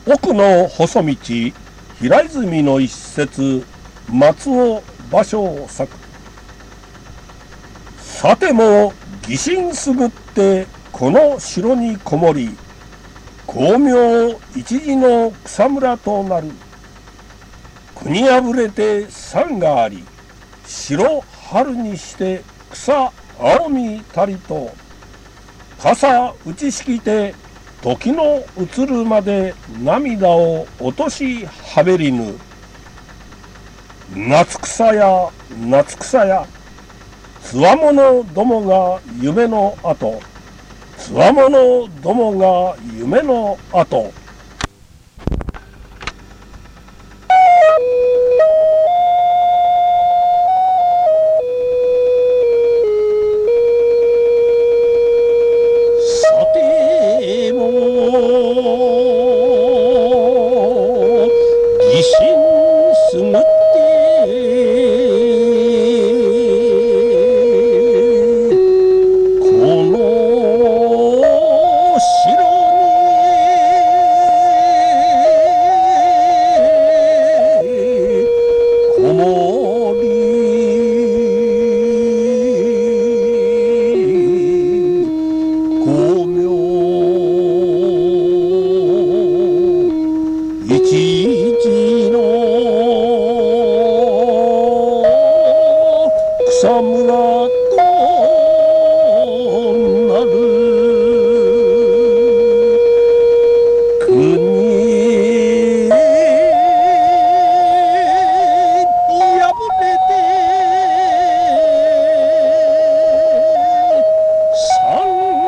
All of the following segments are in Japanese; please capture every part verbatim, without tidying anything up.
奥の細道平泉の一節松尾芭蕉作。さても疑心すぐってこの城にこもり、光明一時の草むらとなる。国破れて山があり、白春にして草青みたりと。傘打ちしきて時の移るまで涙を落としはべりぬ。夏草や夏草や、つわものどもが夢の後、つわものどもが夢の後。さても疑心すぐ一時の草むらとなる。国破れて山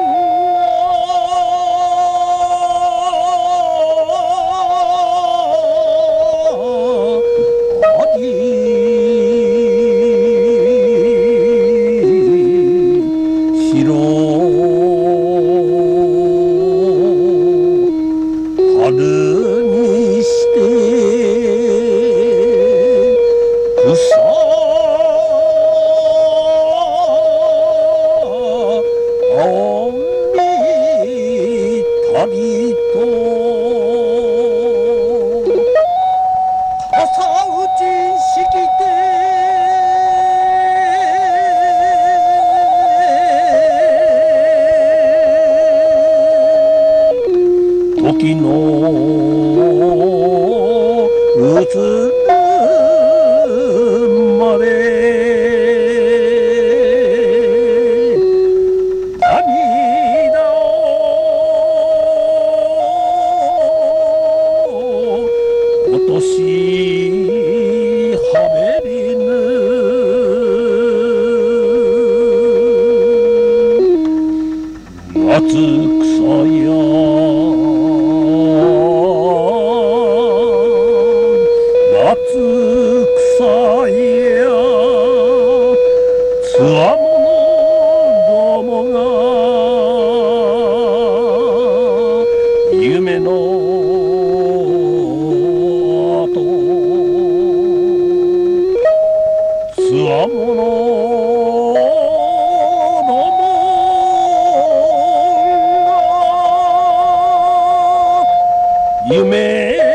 春にして草青みたりと。傘打ちしきて時の移るまで涙を落としはべりぬ。夏草や夏草や、つわものどもが夢の後、つわものどもが夢